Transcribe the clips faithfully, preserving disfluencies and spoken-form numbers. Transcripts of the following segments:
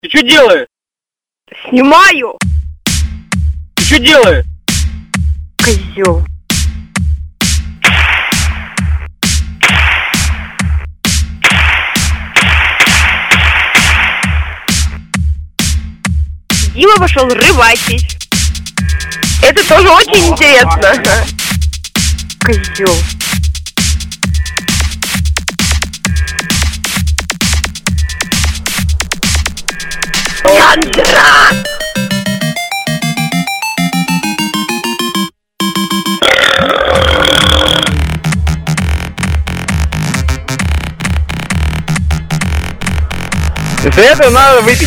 Ты что делаешь? Снимаю. Ты что делаешь? Козёл. Дима пошел рыбачить. Это тоже очень интересно. Козёл. Яндра! За это надо выпить.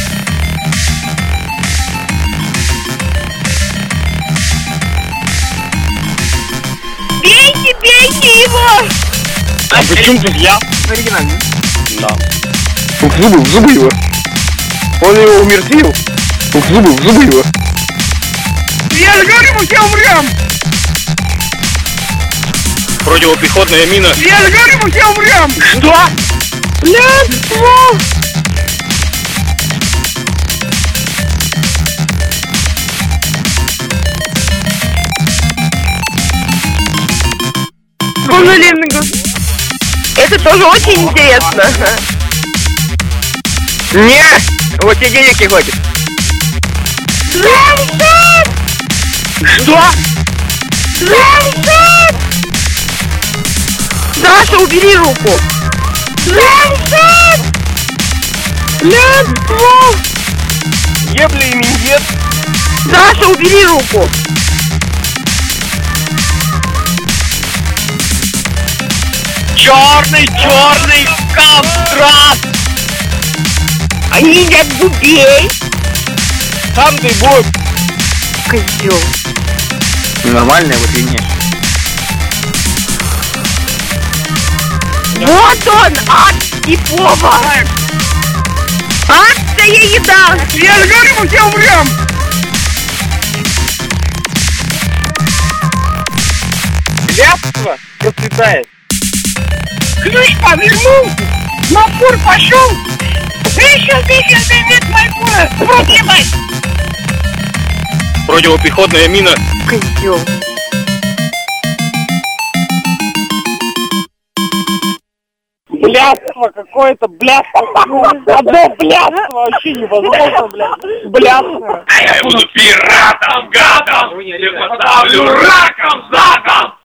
Бейте, бейте его! А при чем тут я? Оригинальный. Да. В зубы, в зубы его. Он его умертвил. В зубы, в зубы его. Я же говорю, мы все умрем! Противопехотная мина. Я же говорю, мы все умрем! Что? Летство! Кунилингус. Это тоже очень интересно. Не! Вот тебе денег не хватит. Лэнсет! Что? Лэнсет! Даша, убери руку! Лэнсет! Летство! Ебля и миндет. Даша, убери руку! Черный, черный контраст. Они едят губей! Сам ты будь. Козёл. Нормальная вот фигня. Вот он, адский повар! Адская еда! Я же говорю, мы все умрем! Ляпство процветает. Ключ повернулся, напор пошел. Еще тысяча лет майкура. Противай! Противопехотная мина. Козёл. Блядство какое-то, блядство. Одно блядство вообще невозможно, блядь. Блядство. А я буду пиратом, гадом, и поставлю раком задом.